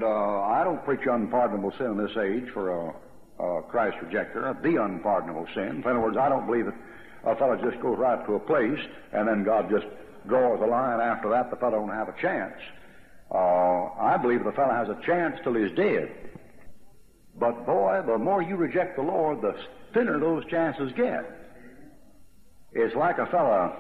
And I don't preach unpardonable sin in this age for a Christ rejecter, the unpardonable sin. In other words, I don't believe that a fellow just goes right to a place and then God just draws a line after that. The fellow don't have a chance. I believe the fellow has a chance till he's dead. But boy, the more you reject the Lord, the thinner those chances get. It's like a fellow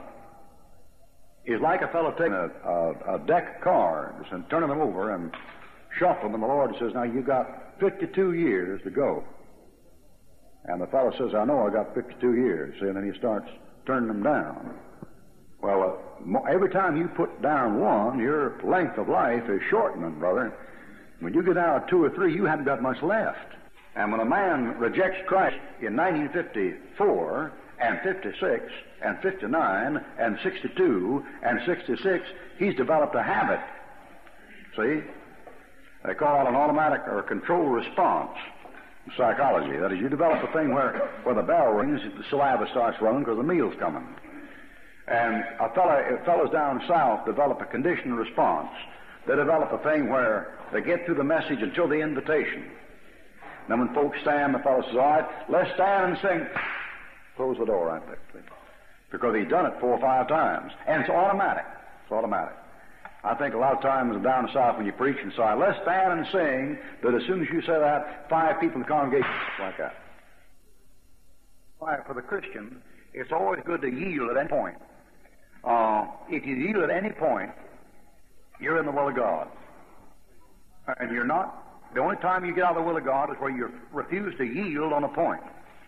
taking a deck of cards and turning them over and shuffling them. The Lord says, now you got 52 years to go. And the fellow says, I know I got 52 years. See, and then he starts turning them down. Well, every time you put down one, your length of life is shortening, brother. When you get down to 2 or 3, you haven't got much left. And when a man rejects Christ in 1954 and 56 and 59 and 62 and 66, he's developed a habit. See? They call it an automatic or controlled response in psychology. That is, you develop a thing where the bell rings, the saliva starts running because the meal's coming. And fellows down south develop a conditioned response. They develop a thing where they get through the message until the invitation. Then when folks stand, the fellow says, all right, let's stand and sing. Close the door right there, please. Because he's done it 4 or 5 times. And it's automatic. It's automatic. I think a lot of times down south when you preach and say, let's stand and sing, that as soon as you say that, 5 people in the congregation like that. Why, for the Christian, it's always good to yield at any point. If you yield at any point, you're in the will of God. And you're not. The only time you get out of the will of God is where you refuse to yield on a point.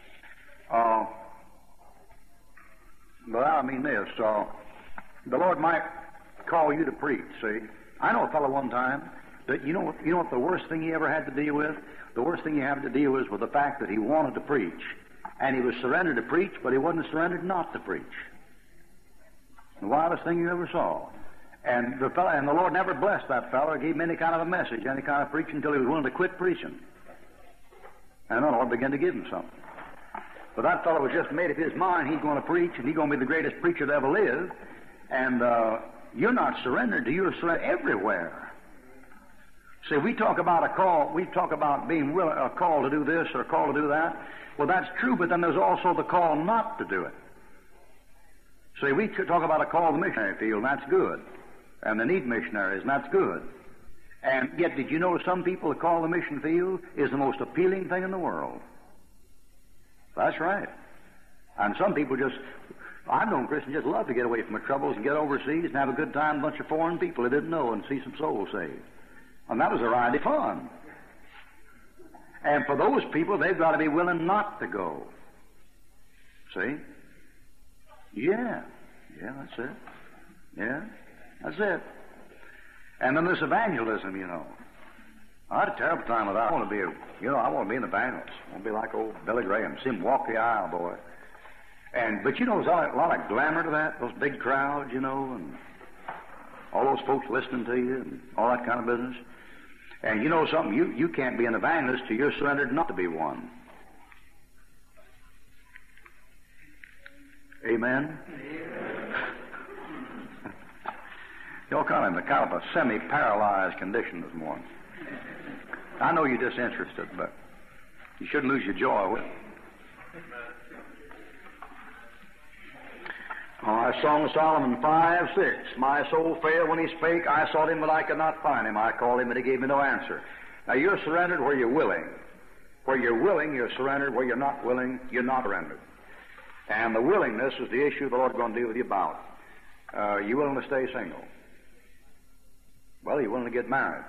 But I mean this, the Lord might call you to preach, see. I know a fellow one time that, you know what the worst thing he ever had to deal with? The worst thing he had to deal with was the fact that he wanted to preach. And he was surrendered to preach, but he wasn't surrendered not to preach. The wildest thing you ever saw. And the Lord never blessed that fellow or gave him any kind of a message, any kind of preaching, until he was willing to quit preaching. And the Lord began to give him something. But that fellow was just made up his mind he's going to preach, and he's going to be the greatest preacher that ever lived. And you're not surrendered to you're surrendered everywhere. See, we talk about a call, we talk about being a call to do this or a call to do that. Well, that's true, but then there's also the call not to do it. See, we talk about a call to the missionary field, and that's good. And they need missionaries, and that's good. And yet, did you know some people that call the mission field is the most appealing thing in the world? That's right. And some people I've known Christians just love to get away from their troubles and get overseas and have a good time, a bunch of foreign people they didn't know, and see some souls saved. And that was their idea of fun. And for those people, they've got to be willing not to go. See? Yeah, that's it. Yeah, that's it. And then this evangelism, I had a terrible time with that. I want to be an evangelist. I want to be like old Billy Graham, see him walk the aisle, boy. But there's a lot of glamour to that, those big crowds, and all those folks listening to you and all that kind of business. And you know something, you can't be an evangelist till you're surrendered not to be one. Amen? You're kind of a semi-paralyzed condition this morning. I know you're disinterested, but you shouldn't lose your joy with it. Song of Solomon 5:6. My soul failed when he spake. I sought him, but I could not find him. I called him, but he gave me no answer. Now, you're surrendered where you're willing. Where you're willing, you're surrendered. Where you're not willing, you're not surrendered. And the willingness is the issue the Lord's going to deal with you about. You willing to stay single? Well, are you willing to get married?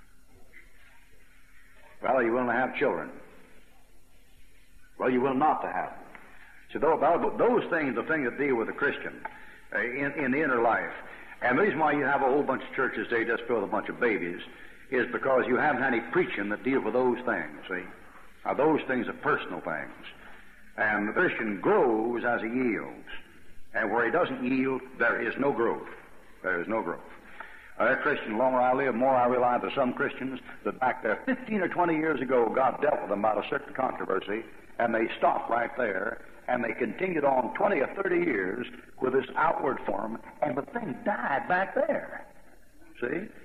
Well, are you willing to have children? Well, you will not to have them. So those things are the things that deal with a Christian in the inner life. And the reason why you have a whole bunch of churches today just filled with a bunch of babies is because you haven't had any preaching that deals with those things, see? Now, those things are personal things. And the Christian grows as he yields. And where he doesn't yield, there is no growth. There is no growth. A Christian, the longer I live, the more I realize that some Christians that back there 15 or 20 years ago, God dealt with them about a certain controversy, and they stopped right there, and they continued on 20 or 30 years with this outward form, and the thing died back there. See?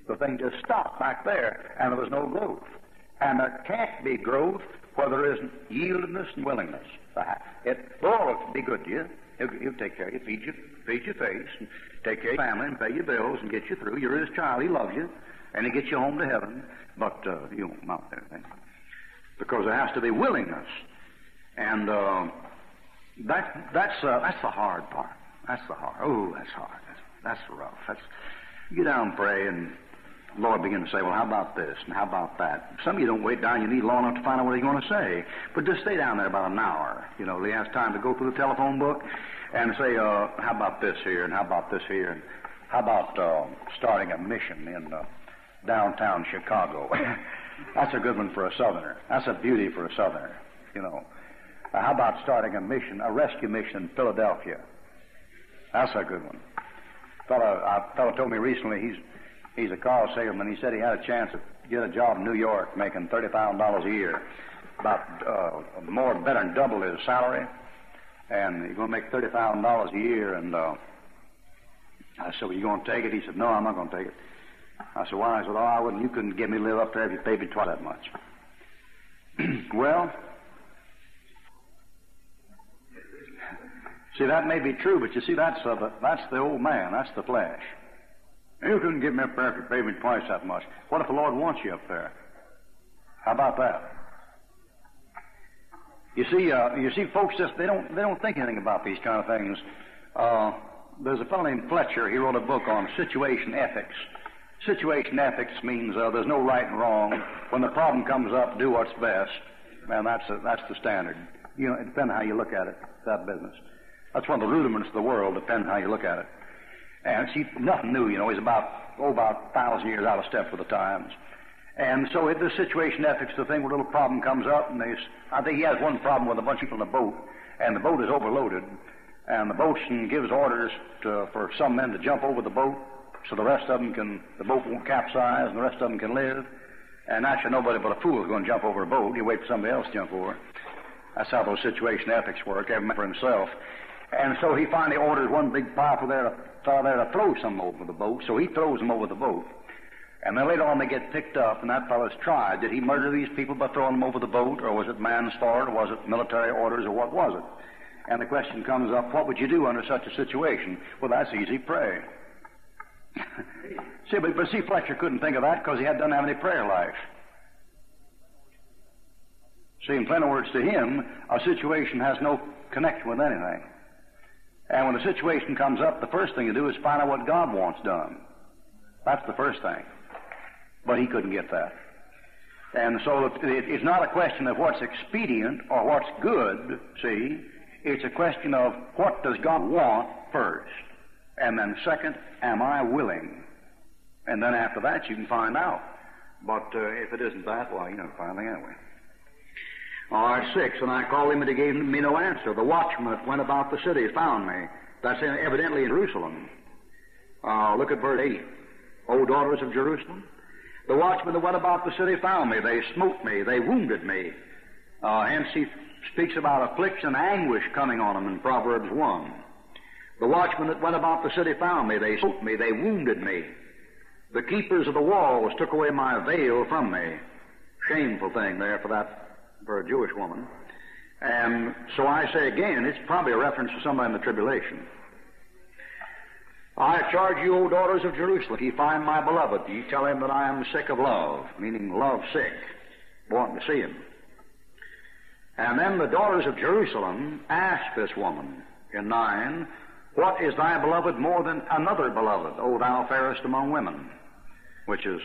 The thing just stopped back there, and there was no growth. And there can't be growth where there isn't yieldedness and willingness. The Lord will be good to you. He'll take care of you, feed your face, and take care of your family, and pay your bills, and get you through. You're His child. He loves you, and He gets you home to heaven. But you won't mount anything, because there has to be willingness, and that's the hard part. That's the hard. Oh, that's hard. That's rough. You get down and pray, and the Lord begin to say, well, how about this, and how about that? Some of you don't wait down. You need long enough to find out what He's going to say. But just stay down there about an hour. You know, He has time to go through the telephone book and say, how about this here, and how about this here, and how about starting a mission in downtown Chicago? That's a good one for a Southerner. That's a beauty for a Southerner, you know. How about starting a rescue mission in Philadelphia? That's a good one. A fellow told me recently, he's a car salesman. He said he had a chance to get a job in New York making $30,000 a year, about better than double his salary, and he's going to make $30,000 a year. And I said, well, you going to take it? He said, no, I'm not going to take it. I said, why? He said, I wouldn't. You couldn't get me to live up there if you paid me twice that much. Well, see, that may be true, but you see, that's the old man. That's the flesh. You couldn't get me up there if you paid me twice that much. What if the Lord wants you up there? How about that? You see, folks they don't think anything about these kind of things. There's a fellow named Fletcher. He wrote a book on situation ethics. Situation ethics means there's no right and wrong. When the problem comes up, do what's best, and that's the standard. You know, it depends how you look at it. That business. That's one of the rudiments of the world. Depends how you look at it. And see, nothing new. You know, he's about 1,000 years out of step with the times. And so the situation ethics, the thing where a little problem comes up, and I think he has one problem with a bunch of people in the boat, and the boat is overloaded, and the boatswain gives orders for some men to jump over the boat, so the boat won't capsize, and the rest of them can live. And naturally, nobody but a fool is going to jump over a boat. You wait for somebody else to jump over. That's how those situation ethics work, every man for himself. And so he finally orders one big powerful fellow there to throw some over the boat, so he throws them over the boat. And then later on they get picked up, and that fellow's tried. Did he murder these people by throwing them over the boat, or was it manslaughter, or was it military orders, or what was it? And the question comes up, what would you do under such a situation? Well, that's easy, pray. See, but Fletcher couldn't think of that because he doesn't have any prayer life. See, in plain words, to him, a situation has no connection with anything. And when the situation comes up, the first thing to do is find out what God wants done. That's the first thing. But he couldn't get that. And so it's not a question of what's expedient or what's good, see. It's a question of what does God want first. And then second, am I willing? And then after that, you can find out. But if it isn't that, well, you never find it anyway. All right, 6, and I called him, and he gave me no answer. The watchman that went about the city found me. That's evidently in Jerusalem. Look at verse 8. O daughters of Jerusalem, the watchman that went about the city found me. They smote me. They wounded me. Hence he speaks about affliction and anguish coming on him in Proverbs 1. The watchman that went about the city found me. They smote me. They wounded me. The keepers of the walls took away my veil from me. Shameful thing there for a Jewish woman. And so I say again, it's probably a reference to somebody in the tribulation. I charge you, O daughters of Jerusalem, if ye find my beloved, ye tell him that I am sick of love, meaning love sick, wanting to see him. And then the daughters of Jerusalem asked this woman in 9, what is thy beloved more than another beloved, O thou fairest among women? Which is,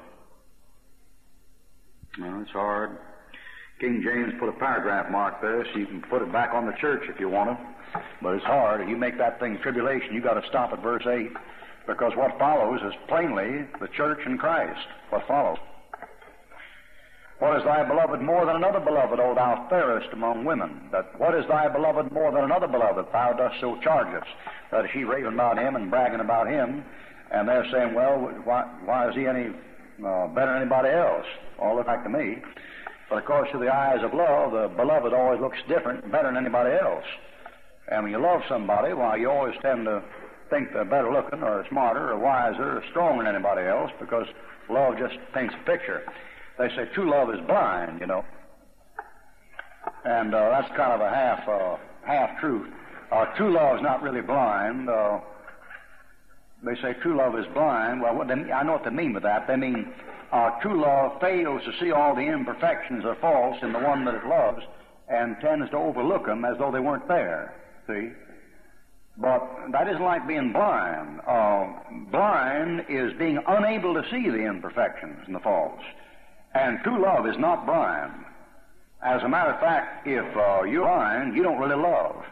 it's hard. King James put a paragraph mark there, so you can put it back on the church if you want to. But it's hard. If you make that thing tribulation, you've got to stop at verse 8, because what follows is plainly the church and Christ. What follows? What is thy beloved more than another beloved, O thou fairest among women? That what is thy beloved more than another beloved? Thou dost so charge us. That is, she raving about him and bragging about him, and they're saying, well, why is he any better than anybody else? All look like to me. But of course, to the eyes of love, the beloved always looks different and better than anybody else. And when you love somebody, well, you always tend to think they're better looking or smarter or wiser or stronger than anybody else, because love just paints a picture. They say true love is blind, you know. And that's kind of a half-truth. True love is not really blind. They say true love is blind. Well, I know what they mean by that. They mean true love fails to see all the imperfections or faults in the one that it loves and tends to overlook them as though they weren't there, see? But that isn't like being blind. Blind is being unable to see the imperfections and the faults. And true love is not blind. As a matter of fact, if you're blind, you don't really love.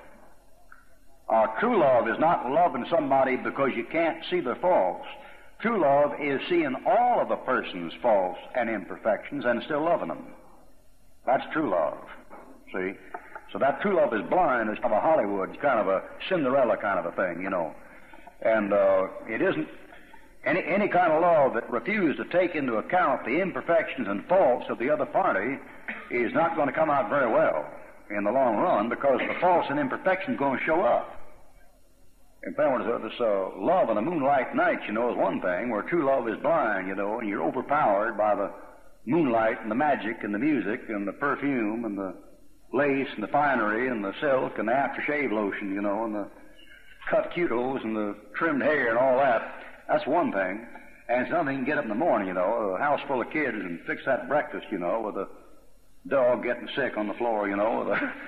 True love is not loving somebody because you can't see their faults. True love is seeing all of a person's faults and imperfections and still loving them. That's true love, see? So that true love is blind. It's kind of a Hollywood, kind of a Cinderella kind of a thing, you know. And it isn't any kind of love that refuses to take into account the imperfections and faults of the other party is not going to come out very well in the long run, because the faults and imperfections are going to show up. In other words, this love on a moonlight night, you know, is one thing, where true love is blind, you know, and you're overpowered by the moonlight and the magic and the music and the perfume and the lace and the finery and the silk and the aftershave lotion, you know, and the cut cuticles and the trimmed hair and all that. That's one thing. And it's another thing you can get up in the morning, you know, a house full of kids and fix that breakfast, you know, with a dog getting sick on the floor, you know, with a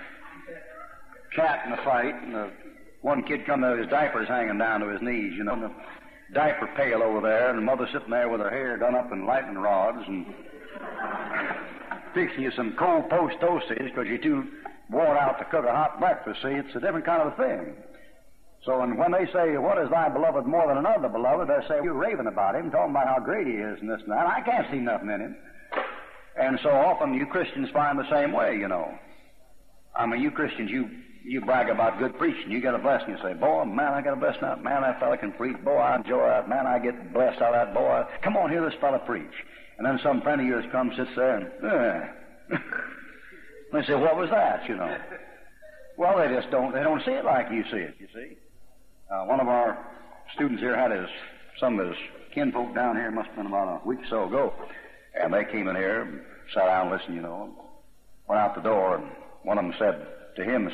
cat in a fight, and one kid come there, his diaper's hanging down to his knees, you know, and the diaper pail over there, and the mother sitting there with her hair done up in lightning rods and fixing you some cold post toasties because you're too worn out to cook a hot breakfast. See, it's a different kind of a thing. So, and when they say, what is thy beloved more than another beloved, they say, you're raving about him, talking about how great he is and this and that. I can't see nothing in him. And so often you Christians find the same way, you know. I mean, you Christians, you brag about good preaching. You get a blessing. You say, boy, man, I got a blessing out. Man, that fella can preach. Boy, I enjoy that. Man, I get blessed out of that. Boy, come on, hear this fella preach. And then some friend of yours comes, sits there, and they say, what was that, you know? Well, they don't see it like you see it, you see. One of our students here had some of his kinfolk down here, must have been about a week or so ago, and they came in here, sat down and listened, you know, and went out the door, and one of them said to him,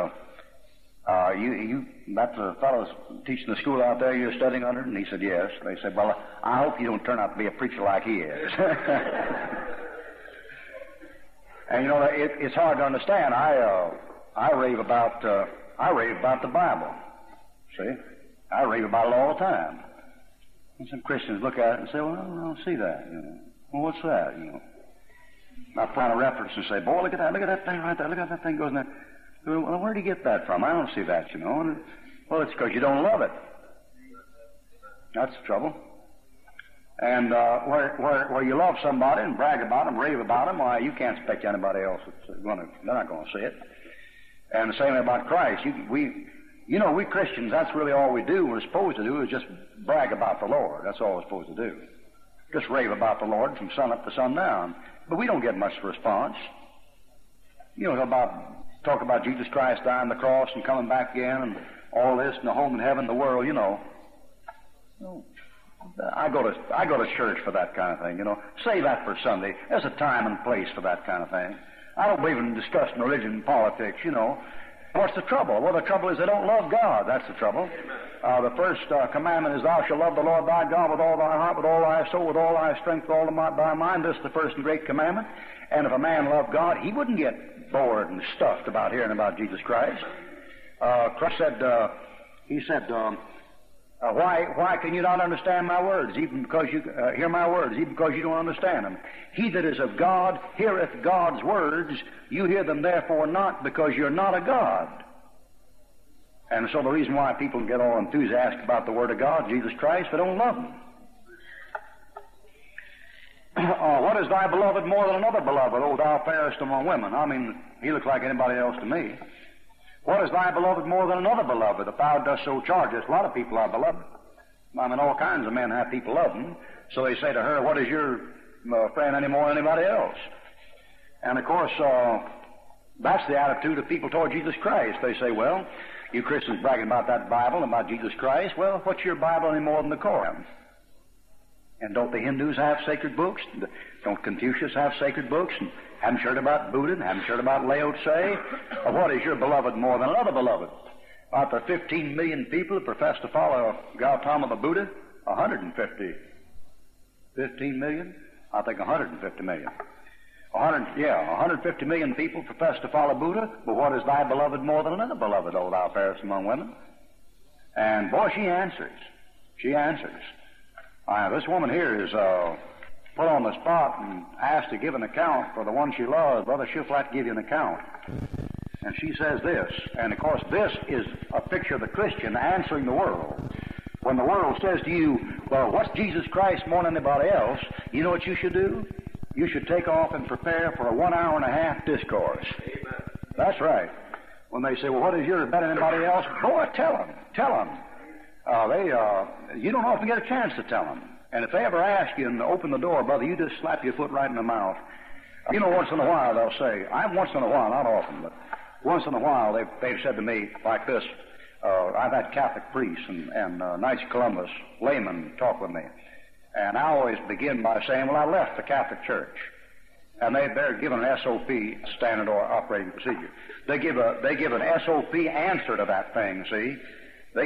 that's the fellow's teaching the school out there you're studying under? And he said, yes. They said, well, I hope you don't turn out to be a preacher like he is. And, you know, it's hard to understand. I rave about the Bible. See? I rave about it all the time. And some Christians look at it and say, well, I don't see that, you know. Well, what's that, you know? I find a reference and say, boy, look at that thing right there. Look at that thing goes in there. Well, where do you get that from? I don't see that, you know. And, well, it's because you don't love it. That's the trouble. And where you love somebody and brag about them, rave about them, why, you can't expect anybody else they're not going to see it. And the same about Christ. We Christians, that's really all we do. We're supposed to do is just brag about the Lord. That's all we're supposed to do. Just rave about the Lord from sun up to sundown. But we don't get much response. You know, talk about Jesus Christ dying on the cross and coming back again and all this and the home in heaven, the world, you know. I go to church for that kind of thing, you know. Save that for Sunday. There's a time and place for that kind of thing. I don't believe in discussing religion and politics, you know. What's the trouble? Well, the trouble is they don't love God. That's the trouble. The first commandment is, thou shalt love the Lord thy God with all thy heart, with all thy soul, with all thy strength, with all thy mind. This is the first and great commandment. And if a man loved God, he wouldn't get bored and stuffed about hearing about Jesus Christ. Christ said, why can you not understand my words, even because you hear my words, even because you don't understand them? He that is of God heareth God's words. You hear them therefore not, because you're not a God. And so the reason why people get all enthusiastic about the Word of God, Jesus Christ, they don't love Him. What is thy beloved more than another beloved, O thou fairest among women? I mean, he looks like anybody else to me. What is thy beloved more than another beloved, if thou dost so charge us? A lot of people are beloved. I mean, all kinds of men have people love them. So they say to her, what is your friend any more than anybody else? And of course, that's the attitude of people toward Jesus Christ. They say, well, You Christians bragging about that Bible and about Jesus Christ. Well, what's your Bible any more than the Koran? And don't the Hindus have sacred books? Don't Confucius have sacred books? And haven't heard about Buddha? And haven't heard about Lao Tse? Or what is your beloved more than another beloved? Out there 15 million people who profess to follow Gautama the Buddha? 150. 15 million? I think 150 million. 150 million people profess to follow Buddha, but what is thy beloved more than another beloved, O thou fairest among women? And boy, she answers. She answers. This woman here is put on the spot and asked to give an account for the one she loves. Brother, she'll flat give you an account. And she says this, and of course this is a picture of the Christian answering the world. When the world says to you, well, what's Jesus Christ more than anybody else, you know what you should do? You should take off and prepare for a 1 hour and a half discourse. Amen. That's right. When they say, well, what is yours better than anybody else? Boy, tell them. Tell them. You don't often get a chance to tell them. And if they ever ask you and open the door, brother, you just slap your foot right in the mouth. You know, once in a while they'll say, once in a while, not often, but once in a while they've said to me like this, I've had Catholic priests and Knights of Columbus, laymen talk with me. And I always begin by saying, well, I left the Catholic Church. And they're given an SOP, standard or operating procedure. They give an SOP answer to that thing, see? When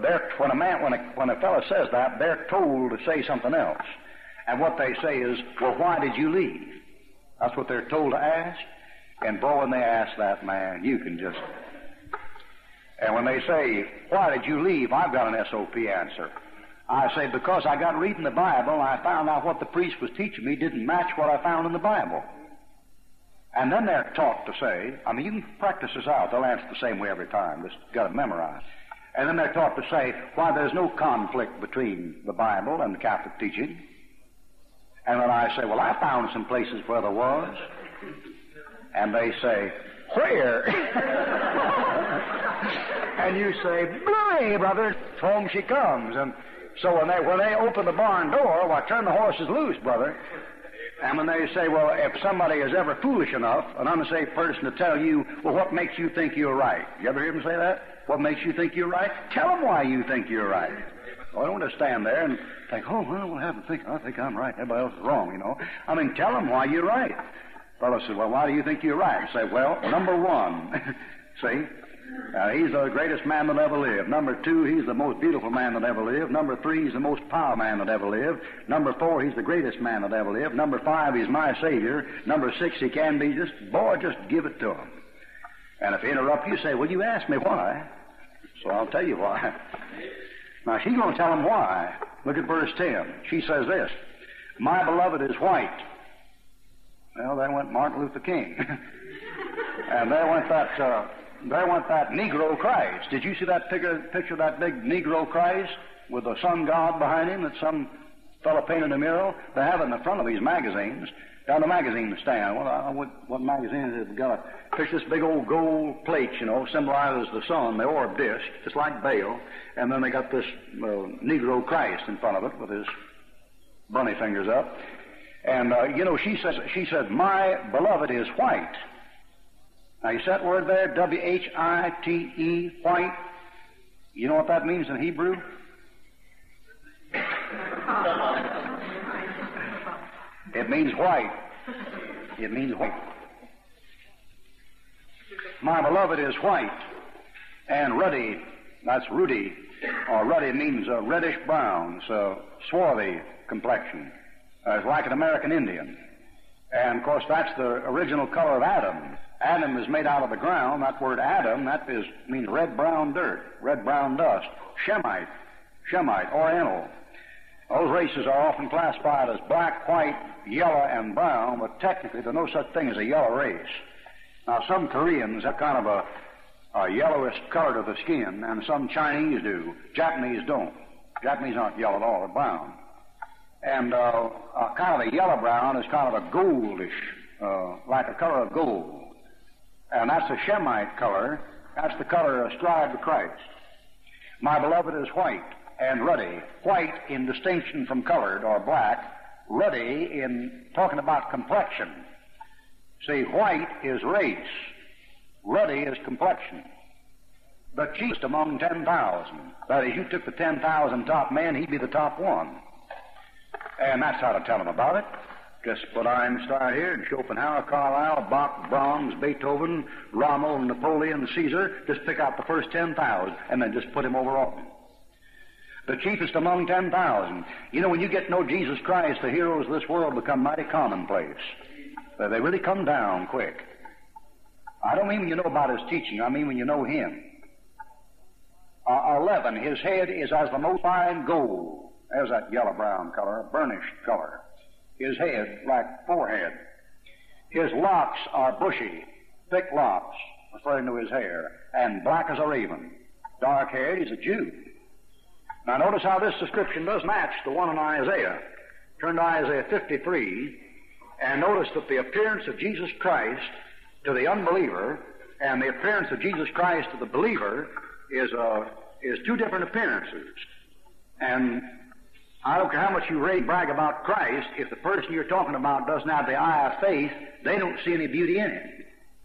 a fellow says that, they're told to say something else. And what they say is, well, why did you leave? That's what they're told to ask. And boy, when they ask that, man, you can just... And when they say, why did you leave? I've got an SOP answer. I say, because I got reading the Bible and I found out what the priest was teaching me didn't match what I found in the Bible. And then they're taught to say, you can practice this out. They'll answer the same way every time. Just got to memorize. And then they're taught to say, why, there's no conflict between the Bible and the Catholic teaching. And then I say, well, I found some places where there was. And they say, where? And you say, "Blimey, brother, home she comes." And so when they open the barn door, well, turn the horses loose, brother. And when they say, well, if somebody is ever foolish enough, an unsaved person, to tell you, well, what makes you think you're right? You ever hear them say that? What makes you think you're right? Tell them why you think you're right. Well, I don't want to stand there and think, oh, well, what happened? I think I'm right. Everybody else is wrong, you know. Tell them why you're right. Fellow says, well, why do you think you're right? Say, well, number one, see, he's the greatest man that ever lived. Number two, he's the most beautiful man that ever lived. Number three, he's the most powerful man that ever lived. Number four, he's the greatest man that ever lived. Number five, he's my Savior. Number six, he can be just give it to him. And if he interrupts you, say, well, you asked me why, so I'll tell you why. Now, she's going to tell him why. Look at verse 10. She says this, my beloved is white. Well, there went Martin Luther King. And there went that Negro Christ. Did you see that picture of that big Negro Christ with the sun god behind him that some fellow painted a mural? They have it in the front of these magazines, down the magazine stand. What magazine is it? Got a picture, this big old gold plate, symbolizes the sun, the orb disk, just like Baal. And then they got this Negro Christ in front of it with his bunny fingers up. And, she said, my beloved is white. Now, you see that word there, W-H-I-T-E, white? You know what that means in Hebrew? It means white. It means white. My beloved is white and ruddy. That's ruddy. Or ruddy means reddish brown, so swarthy complexion. It's like an American Indian. And, of course, that's the original color of Adam. Adam is made out of the ground. That word Adam, means red-brown dirt, red-brown dust. Shemite, Oriental. Those races are often classified as black, white, yellow, and brown, but technically there's no such thing as a yellow race. Now, some Koreans have kind of a yellowish color to the skin, and some Chinese do. Japanese don't. Japanese aren't yellow at all, they're brown. And kind of a yellow-brown is kind of a goldish, like a color of gold. And that's a Shemite color. That's the color ascribed to Christ. My beloved is white and ruddy. White in distinction from colored or black. Ruddy in talking about complexion. See, white is race. Ruddy is complexion. the chiefest among 10,000. That is, you took the 10,000 top men, he'd be the top one. And that's how to tell them about it. Just put Einstein here and Schopenhauer, Carlyle, Bach, Brahms, Beethoven, Rommel, Napoleon, Caesar. Just pick out the first 10,000 and then just put him over all. The chiefest among 10,000. You know, when you get to know Jesus Christ, the heroes of this world become mighty commonplace. They really come down quick. I don't mean when you know about his teaching. I mean when you know him. 11, his head is as the most fine gold. There's that yellow-brown color, burnished color. His head like forehead. His locks are bushy, thick locks, referring to his hair, and black as a raven. Dark-haired, he's a Jew. Now notice how this description does match the one in Isaiah. Turn to Isaiah 53, and notice that the appearance of Jesus Christ to the unbeliever and the appearance of Jesus Christ to the believer is two different appearances. And I don't care how much you brag about Christ, if the person you're talking about doesn't have the eye of faith, they don't see any beauty in it.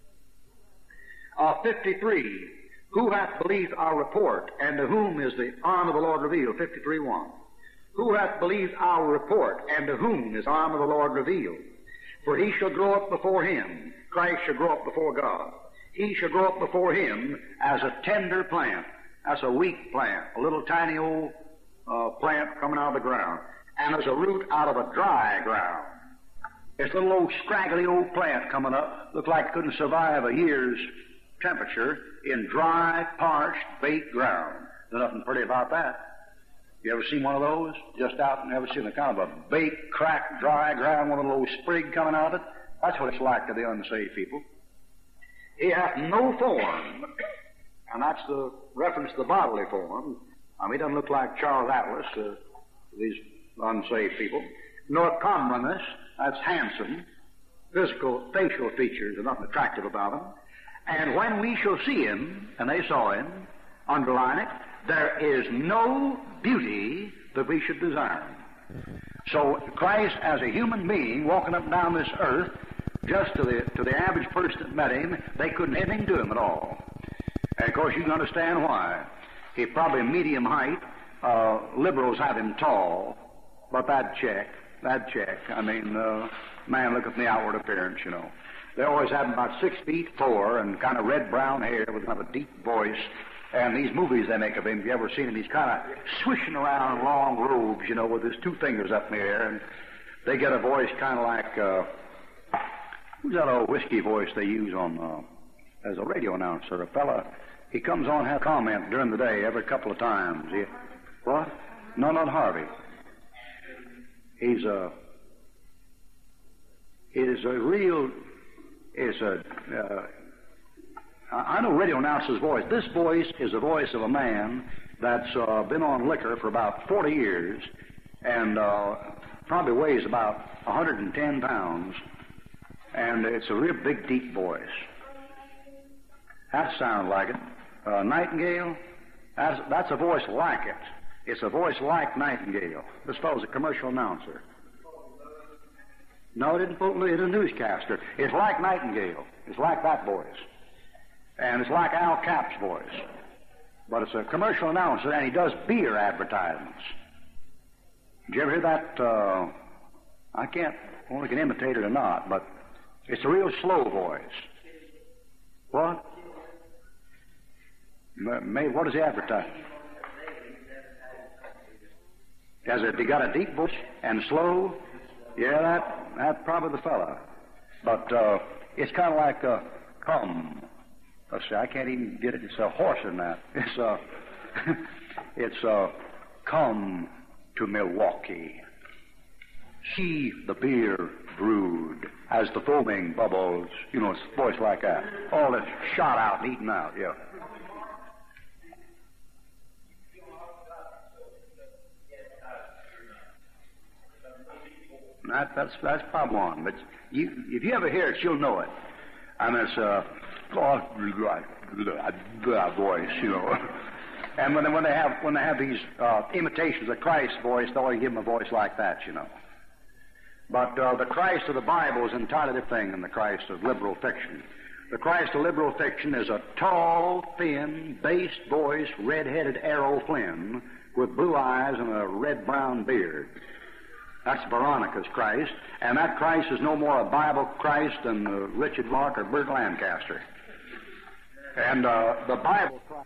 53, who hath believed our report, and to whom is the arm of the Lord revealed? 53:1. Who hath believed our report, and to whom is the arm of the Lord revealed? For he shall grow up before him. Christ shall grow up before God. He shall grow up before him as a tender plant. That's a weak plant, a little tiny old plant coming out of the ground, and as a root out of a dry ground. It's a little old scraggly old plant coming up. Looked like it couldn't survive a year's temperature in dry, parched, baked ground. There's nothing pretty about that. You ever seen one of those? Just out and ever seen a kind of a baked, cracked, dry ground with a little sprig coming out of it? That's what it's like to the unsaved people. He hath no form, and that's the reference to the bodily form. I mean, he doesn't look like Charles Atlas to these unsaved people. Nor comeliness, that's handsome. Physical, facial features are nothing attractive about him. And when we shall see him, and they saw him, underline it, there is no beauty that we should desire. So Christ, as a human being, walking up and down this earth, just to the average person that met him, they couldn't anything do him at all. And of course, you can understand why. He's probably medium height. Liberals have him tall, but that'd check. I mean, man, look at the outward appearance, you know. They always have him about 6'4" and kind of red-brown hair with kind of a deep voice. And these movies they make of him, if you ever seen him, he's kind of swishing around in long robes, you know, with his two fingers up in the air. And they get a voice kind of like, who's that old whiskey voice they use on, as a radio announcer? A fella, he comes on and has a comment during the day every couple of times. What? No, not Harvey. I know radio announcer's voice. This voice is the voice of a man that's been on liquor for about 40 years and probably weighs about 110 pounds. And it's a real big, deep voice. That sounds like it. Nightingale, that's a voice like it. It's a voice like Nightingale. This fellow's a commercial announcer. No, it isn't a newscaster. It's like Nightingale. It's like that voice. And it's like Al Capp's voice. But it's a commercial announcer, and he does beer advertisements. Did you ever hear that? I can't, only can imitate it or not, but it's a real slow voice. What? What does he advertise? Has he got a deep voice and slow? Yeah, that's probably the fella. But it's kind of like come. Let's see, I can't even get it. It's a horse in that. It's come to Milwaukee. See the beer brewed as the foaming bubbles. You know, it's a voice like that. All this shot out and eaten out, yeah. That's probably one. But if you ever hear it, you'll know it. I mean, it's voice, you know. And when they have these imitations of Christ's voice, they always give him a voice like that, you know. But the Christ of the Bible is an entirely different thing than the Christ of liberal fiction. The Christ of liberal fiction is a tall, thin, bass-voiced, red-headed Errol Flynn with blue eyes and a red-brown beard. That's Veronica's Christ, and that Christ is no more a Bible Christ than Richard Clark or Burt Lancaster. And the Bible Christ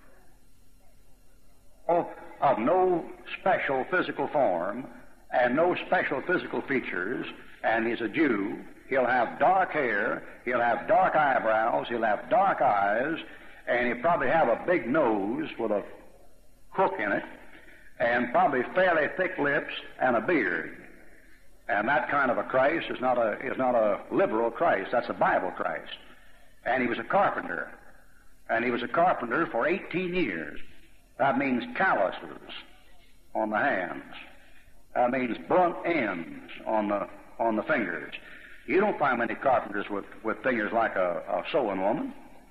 of no special physical form and no special physical features, and he's a Jew. He'll have dark hair, he'll have dark eyebrows, he'll have dark eyes, and he'll probably have a big nose with a hook in it, and probably fairly thick lips and a beard. And that kind of a Christ is not a liberal Christ. That's a Bible Christ. And he was a carpenter. And he was a carpenter for 18 years. That means calluses on the hands. That means blunt ends on the fingers. You don't find many carpenters with fingers like a sewing woman.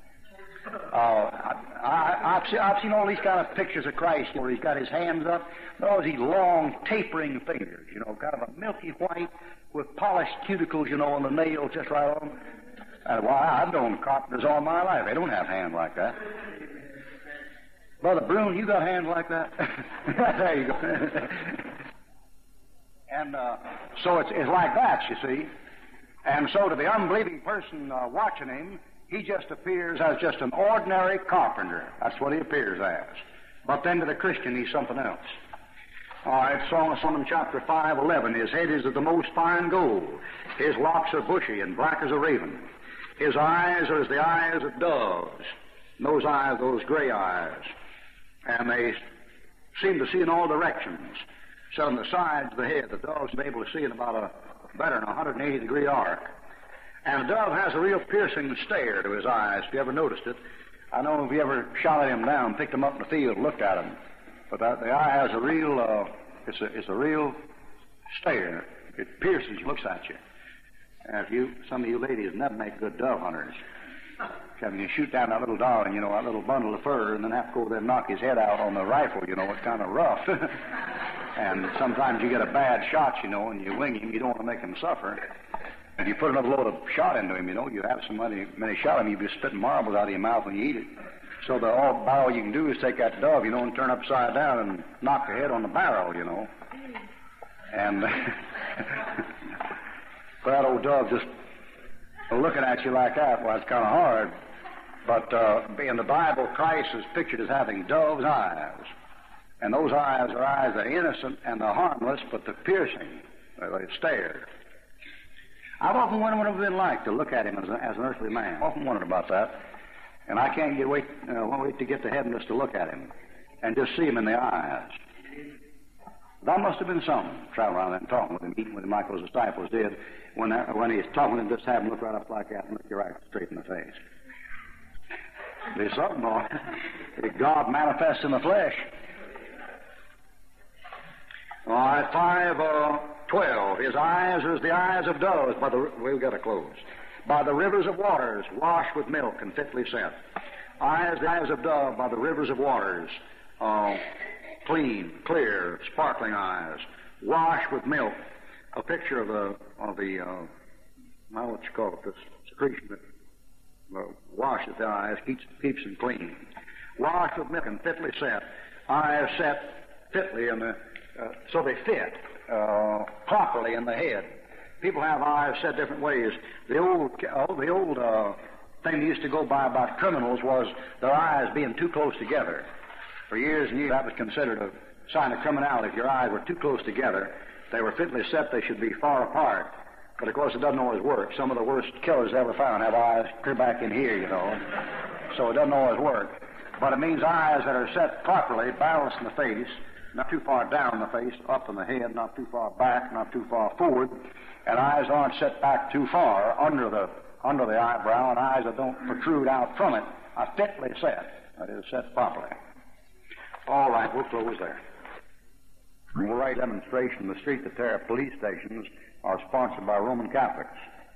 I've seen all these kind of pictures of Christ where he's got his hands up, all these long, tapering fingers, kind of a milky white with polished cuticles, and the nails just right on. I've known carpenters all my life. They don't have hands like that. Brother Brune, you got hands like that? There you go. And so it's like that, you see. And so to the unbelieving person watching him, he just appears as just an ordinary carpenter. That's what he appears as. But then to the Christian, he's something else. All right, Song of Solomon chapter 5:11. His head is of the most fine gold. His locks are bushy and black as a raven. His eyes are as the eyes of doves. Those eyes, those gray eyes. And they seem to see in all directions. So on the sides of the head, the doves are able to see in about better than a 180-degree arc. And a dove has a real piercing stare to his eyes, if you ever noticed it. I don't know if you ever shot him down, picked him up in the field, looked at him. But the eye has a real, it's a real stare. It pierces, looks at you. And some of you ladies never make good dove hunters. When you shoot down that little darling, that little bundle of fur, and then have to go over there and knock his head out on the rifle, it's kind of rough. And sometimes you get a bad shot, and you wing him, you don't want to make him suffer. And you put another load of shot into him, you have so many shot him, you'll be spitting marbles out of your mouth when you eat it. So all you can do is take that dove, and turn upside down and knock the head on the barrel, And for that old dove just looking at you like that, well, it's kind of hard. But in the Bible, Christ is pictured as having dove's eyes. And those eyes are innocent and they're harmless, but they're piercing. They stare. I've often wondered what it would have been like to look at him as an earthly man. I've often wondered about that. And I can't wait to get to heaven just to look at him and just see him in the eyes. That must have been something, traveling around and talking with him, eating with him like those disciples did. When he's talking with him, just have him look right up like that and look you right straight in the face. There's something, boy. God manifests in the flesh. All right, 5:12. His eyes are as the eyes of doves. We've got to close. By the rivers of waters, washed with milk and fitly set. Eyes, the eyes of dove, by the rivers of waters, clean, clear, sparkling eyes, washed with milk. A picture of the what you call it, this secretion that washes the eyes, keeps them clean. Washed with milk and fitly set. Eyes set fitly so they fit properly in the head. People have eyes set different ways. The old thing they used to go by about criminals was their eyes being too close together. For years and years, that was considered a sign of criminality. If your eyes were too close together, they were fitly set, they should be far apart. But, of course, it doesn't always work. Some of the worst killers ever found have eyes clear back in here, So it doesn't always work. But it means eyes that are set properly, balanced in the face, not too far down in the face, up in the head, not too far back, not too far forward, and eyes aren't set back too far under the eyebrow, and eyes that don't protrude out from it are fitly set. That is, set properly. All right, we'll close there. The right demonstration in the street that tear up police stations are sponsored by Roman Catholics.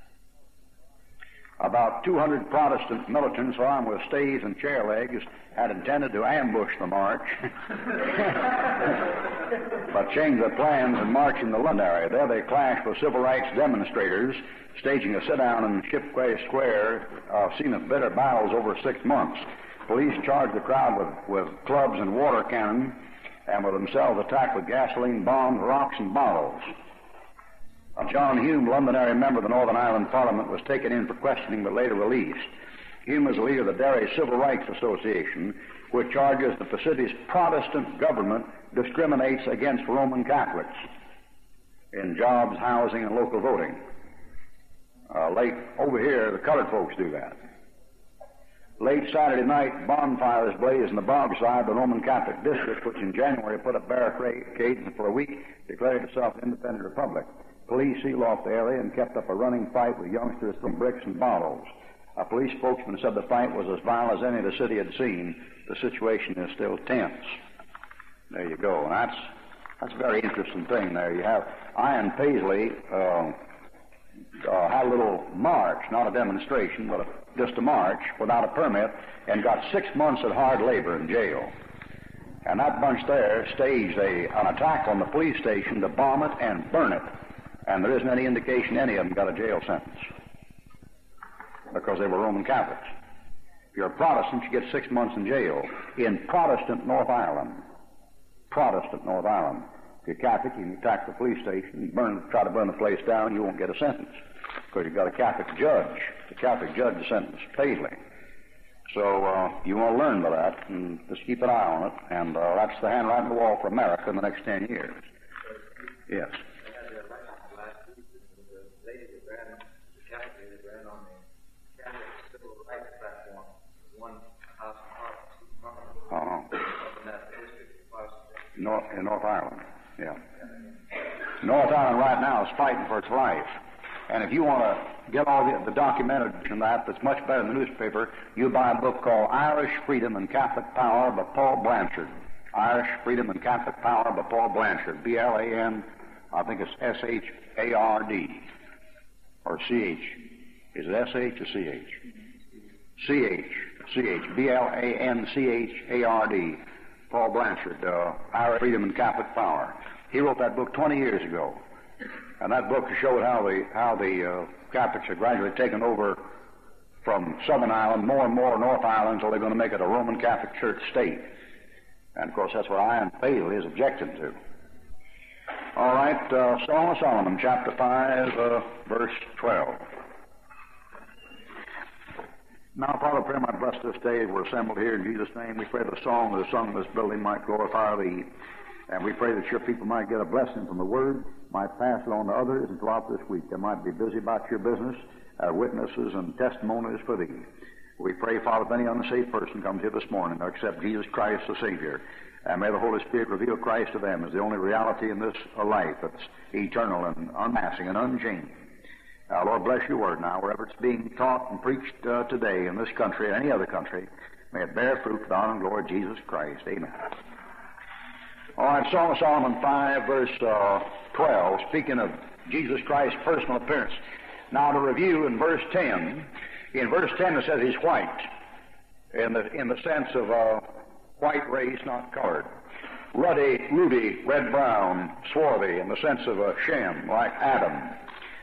About 200 Protestant militants armed with staves and chair legs had intended to ambush the march. but changed their plans and marched in the London area. There they clashed with civil rights demonstrators, staging a sit-down in Shipway Square, seen of bitter battles over 6 months. Police charged the crowd with clubs and water cannon, and were themselves attacked with gasoline bombs, rocks, and bottles. John Hume, Londonderry member of the Northern Ireland Parliament, was taken in for questioning but later released. Hume is the leader of the Derry Civil Rights Association, which charges that the city's Protestant government discriminates against Roman Catholics in jobs, housing, and local voting. Over here, the colored folks do that. Late Saturday night, bonfires blazed in the Bogside, the Roman Catholic district, which in January put up barricades and for a week declared itself an independent republic. Police sealed off the area and kept up a running fight with youngsters throwing bricks and bottles. A police spokesman said the fight was as violent as any the city had seen. The situation is still tense. There you go. And that's a very interesting thing there. You have Ian Paisley had a little march, not a demonstration, but just a march without a permit, and got 6 months of hard labor in jail. And that bunch there staged an attack on the police station to bomb it and burn it. And there isn't any indication any of them got a jail sentence because they were Roman Catholics. If you're a Protestant, you get 6 months in jail in Protestant North Ireland. Protestant North Ireland. If you're Catholic, you can attack the police station, try to burn the place down, you won't get a sentence because you've got a Catholic judge. The Catholic judge sentenced Paisley. So you want to learn by that and just keep an eye on it. And that's the handwriting on the wall for America in the next 10 years. Yes. In North Ireland, yeah. North Ireland right now is fighting for its life. And if you want to get all the documented from that's much better than the newspaper, you buy a book called Irish Freedom and Catholic Power by Paul Blanchard. Irish Freedom and Catholic Power by Paul Blanchard. B-L-A-N, I think it's S-H-A-R-D. Or C-H. Is it S-H or C-H? C-H. B-L-A-N-C-H-A-R-D. Paul Blanchard, Irish Freedom and Catholic Power. He wrote that book 20 years ago. And that book showed how the Catholics are gradually taken over from Southern Ireland, more and more North Ireland, until they're going to make it a Roman Catholic Church state. And, of course, that's what Ian Paisley is objecting to. All right, Song of Solomon, chapter 5, verse 12. Now, Father, pray my bless this day. We're assembled here in Jesus' name. We pray the song that is sung in this building might glorify Thee. And we pray that your people might get a blessing from the Word, might pass it on to others, and throughout this week they might be busy about your business, witnesses and testimonies for Thee. We pray, Father, if any unsaved person comes here this morning to accept Jesus Christ the Savior, and may the Holy Spirit reveal Christ to them as the only reality in this life that's eternal and unmassing and unchanging. Lord, bless your word now, wherever it's being taught and preached today in this country or any other country, may it bear fruit for the honor and glory of Jesus Christ. Amen. All right, Song of Solomon 5, verse 12, speaking of Jesus Christ's personal appearance. Now to review in verse 10, it says he's white, in the sense of white race, not colored. Ruddy, red-brown, swarthy, in the sense of Shem, like Adam.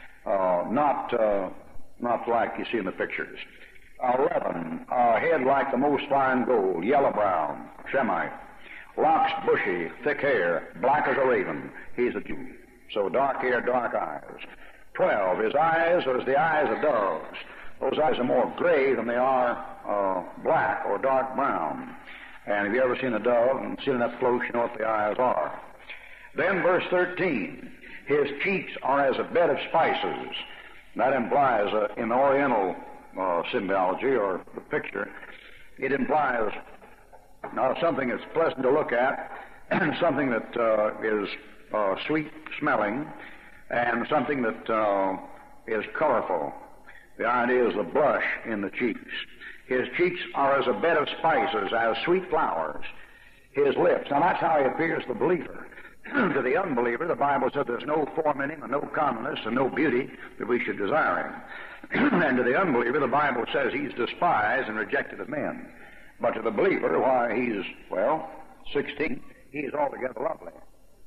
Not like you see in the pictures. 11, head like the most fine gold, yellow-brown, Shemite. Locks bushy, thick hair, black as a raven. He's a Jew. So dark hair, dark eyes. 12, his eyes are as the eyes of doves. Those eyes are more gray than they are black or dark brown. And have you ever seen a dove and seen it up close, you know what the eyes are. Then verse 13, his cheeks are as a bed of spices. That implies, in the Oriental symbology or the picture, it implies something that's pleasant to look at, something that is sweet smelling, and something that is colorful. The idea is the blush in the cheeks. His cheeks are as a bed of spices, as sweet flowers. His lips. Now that's how he appears to the believer. To the unbeliever, the Bible said there's no form in him and no comeliness and no beauty that we should desire him. And to the unbeliever, the Bible says he's despised and rejected of men. But to the believer, why, he's, 16, he is altogether lovely.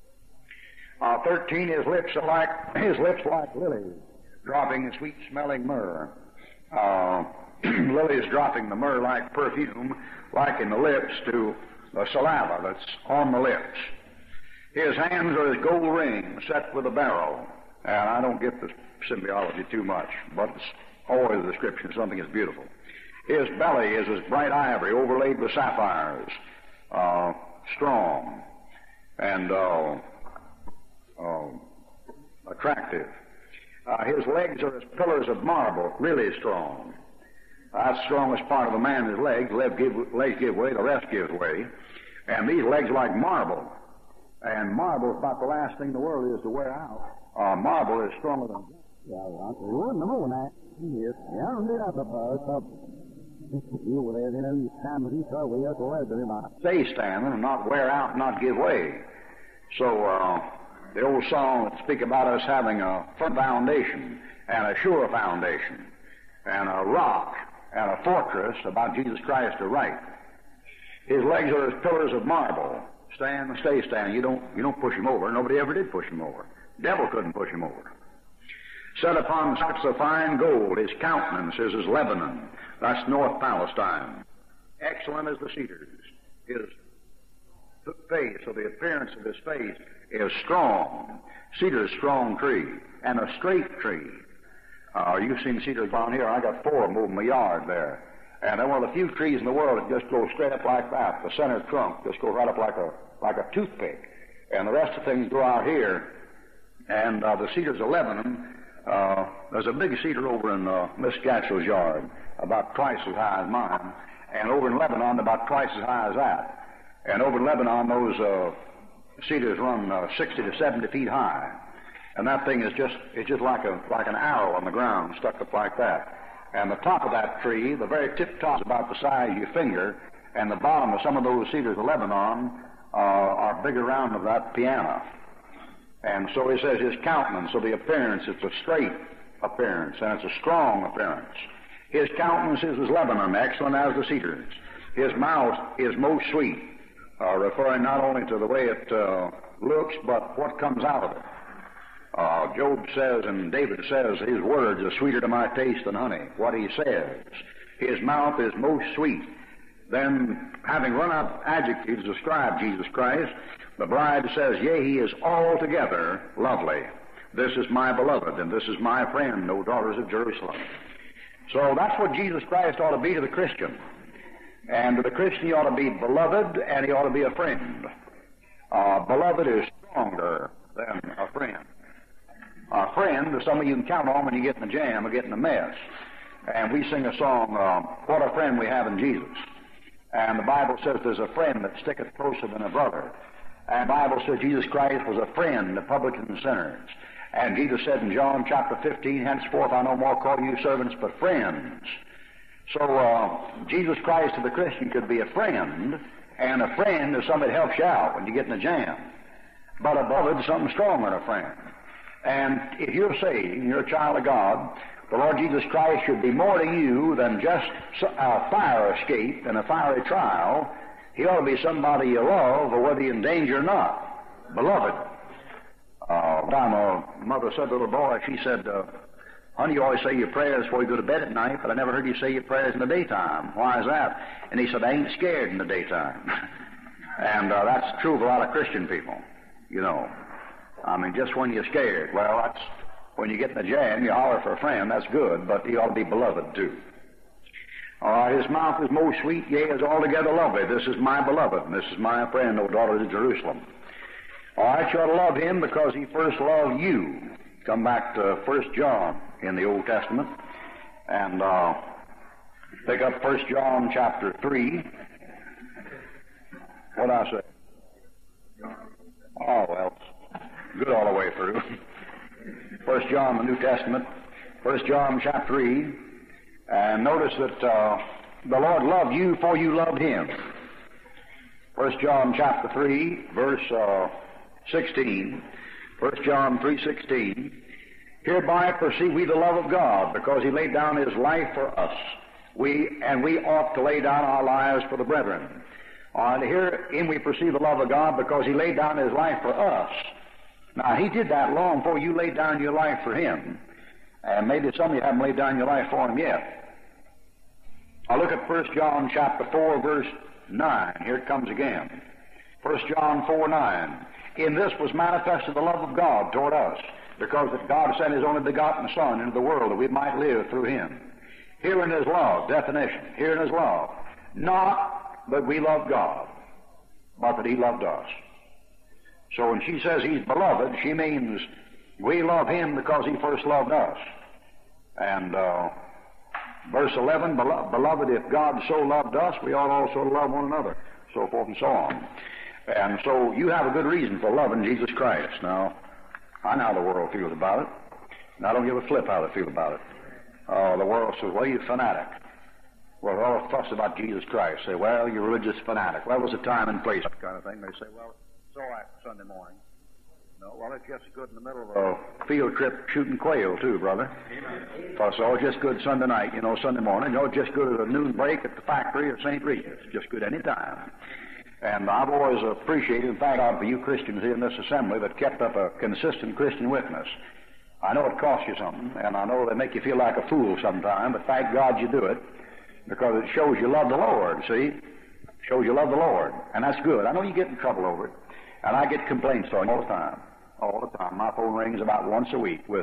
13, his lips like lilies, dropping sweet-smelling myrrh. Lilies dropping the myrrh like perfume, like in the lips to the saliva that's on the lips. His hands are as gold rings set with a beryl. And I don't get the symbiology too much, but it's always a description of something that's beautiful. His belly is as bright ivory, overlaid with sapphires, strong and attractive. His legs are as pillars of marble, really strong. That's the strongest part of a man, his legs. Legs give way, the rest gives way. And these legs like marble. And marble is about the last thing in the world is to wear out. Marble is stronger than... Stay standing and not wear out and not give way. So, the old song that speak about us having a firm foundation and a sure foundation and a rock and a fortress about Jesus Christ to right. His legs are as pillars of marble. Stand and stay standing. You don't push him over. Nobody ever did push him over. The devil couldn't push him over. Set upon steps of fine gold, his countenance is as Lebanon. That's North Palestine. Excellent as the cedars. His face, or the appearance of his face, is strong. Cedar is a strong tree, and a straight tree. You've seen cedars down here. I got 4 of them over my yard there. And they're one of the few trees in the world that just goes straight up like that. The center trunk just goes right up like a toothpick. And the rest of things go out here. And the cedars of Lebanon, there's a big cedar over in Miss Gatchell's yard, about twice as high as mine. And over in Lebanon, about twice as high as that. And over in Lebanon, those cedars run 60 to 70 feet high. And that thing is just like an arrow on the ground, stuck up like that. And the top of that tree, the very tip top is about the size of your finger, and the bottom of some of those cedars of Lebanon are bigger round of that piano. And so he says his countenance, or the appearance, it's a straight appearance, and it's a strong appearance. His countenance is as Lebanon, excellent as the cedars. His mouth is most sweet, referring not only to the way it looks, but what comes out of it. Job says, and David says, his words are sweeter to my taste than honey. What he says, his mouth is most sweet. Then, having run out adjectives to describe Jesus Christ, the bride says, yea, he is altogether lovely. This is my beloved, and this is my friend, O daughters of Jerusalem. So that's what Jesus Christ ought to be to the Christian. And to the Christian, he ought to be beloved, and he ought to be a friend. Beloved is stronger than a friend. A friend is somebody you can count on when you get in a jam or get in a mess. And we sing a song, what a friend we have in Jesus. And the Bible says there's a friend that sticketh closer than a brother. And the Bible says Jesus Christ was a friend of publicans and sinners. And Jesus said in John chapter 15, henceforth I no more call you servants but friends. So Jesus Christ to the Christian could be a friend, and a friend is somebody that helps you out when you get in a jam. But a beloved is something stronger than a friend. And if you're saved and you're a child of God, the Lord Jesus Christ should be more to you than just a fire escape and a fiery trial. He ought to be somebody you love, or whether you're in danger or not. Beloved. One time a mother said to a little boy, she said, honey, you always say your prayers before you go to bed at night, but I never heard you say your prayers in the daytime. Why is that? And he said, I ain't scared in the daytime. And that's true of a lot of Christian people, you know. I mean, just when you're scared. Well, that's when you get in the jam, you holler for a friend, that's good, but he ought to be beloved too. His mouth is most sweet, yea, is altogether lovely. This is my beloved, and this is my friend, O daughters of Jerusalem. All right, you ought to love him because he first loved you. Come back to 1 John in the Old Testament, and pick up 1 John chapter 3. What'd I say? Oh, well, good all the way through. 1 John, the New Testament, 1 John chapter 3, and notice that the Lord loved you for you loved him. 1 John chapter 3, verse 16, 1 John 3:16, hereby perceive we the love of God, because he laid down his life for us. We ought to lay down our lives for the brethren. And herein we perceive the love of God, because he laid down his life for us. Now, He did that long before you laid down your life for Him. And maybe some of you haven't laid down your life for Him yet. Now look at 1 John chapter 4, verse 9. Here it comes again. 1 John 4:9. In this was manifested the love of God toward us, because that God sent His only begotten Son into the world that we might live through Him. Herein is love, definition. Herein is love. Not that we love God, but that He loved us. So when she says He's beloved, she means we love Him because He first loved us. And verse 11, beloved, if God so loved us, we ought also to love one another, so forth and so on. And so you have a good reason for loving Jesus Christ. Now, I know how the world feels about it, and I don't give a flip how they feel about it. The world says, well, you're a fanatic. Well, they're all fuss about Jesus Christ. Say, well, you're a religious fanatic. Well, there's a time and place, that kind of thing. They say, well, it's all right Sunday morning. No, well, it's just good in the middle of a field trip shooting quail, too, brother. Plus, oh, just good Sunday night, Sunday morning. Just good at a noon break at the factory at St. Regis. Just good any time. And I've always appreciated and thanked God for you Christians here in this assembly that kept up a consistent Christian witness. I know it costs you something, and I know they make you feel like a fool sometime, but thank God you do it, because it shows you love the Lord, see? Shows you love the Lord, and that's good. I know you get in trouble over it, and I get complaints on you all the time. All the time. My phone rings about once a week with,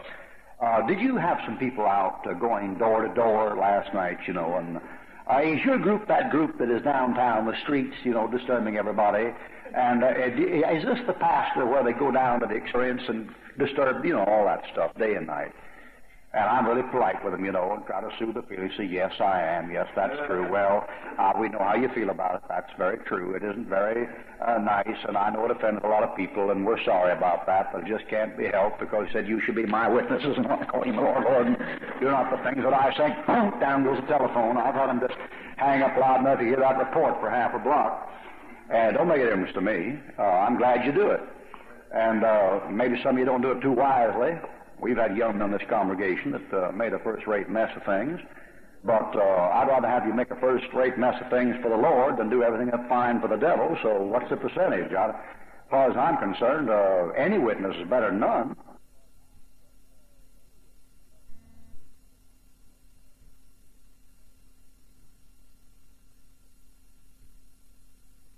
did you have some people out going door to door last night, and is your group that group that is downtown, the streets, disturbing everybody? And is this the pastor where they go down to the experience and disturb, all that stuff, day and night? And I'm really polite with them, and try to soothe the feeling. Say, yes, I am. Yes, that's true. Well, we know how you feel about it. That's very true. It isn't very nice, and I know it offends a lot of people, and we're sorry about that, but it just can't be helped, because He said, you should be my witnesses, and I call Him Lord, Lord, and do not the things that I say. Down goes the telephone. I've had him just hang up loud enough to hear that report for half a block. And don't make a difference to me. I'm glad you do it. And maybe some of you don't do it too wisely. We've had young men in this congregation that made a first-rate mess of things. But I'd rather have you make a first-rate mess of things for the Lord than do everything that's fine for the devil. So what's the percentage? As far as I'm concerned, any witness is better than none.